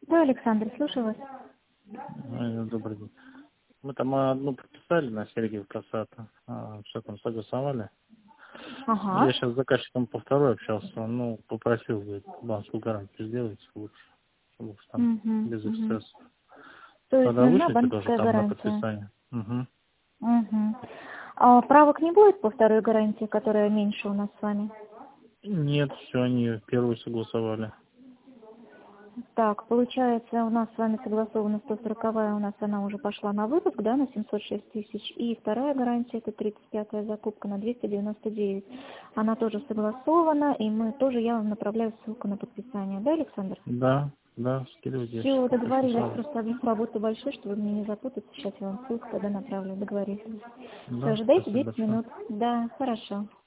Да, Александр, слушаю вас. Добрый день. Мы там одну подписали на Сергеев Касата. Все там согласовали. Я Ага. сейчас с заказчиком по второй общался. Ну, попросил, говорит, банковскую гарантию сделать лучше. Чтобы уж там Угу, без угу. эксцесса. То есть Тогда нужна вышлите тоже банковская там на гарантия. подписание. Угу. Угу. А правок не будет по второй гарантии, которая меньше у нас с вами? Нет, все, они первую согласовали. Так, получается, у нас с вами согласована 140-я, у нас она уже пошла на выпуск, да, на 706 тысяч. И вторая гарантия, это 35-я закупка на 299. Она тоже согласована, и я вам направляю ссылку на подписание. Да, Александр? Да, да, скидывайте, я сейчас Все, подпишу договорились, сразу. просто объем работы большой, чтобы мне не запутаться. Сейчас я вам ссылку тогда направлю, договорились. Все, Да, ожидайте спасибо 10 большое. минут. Да, хорошо.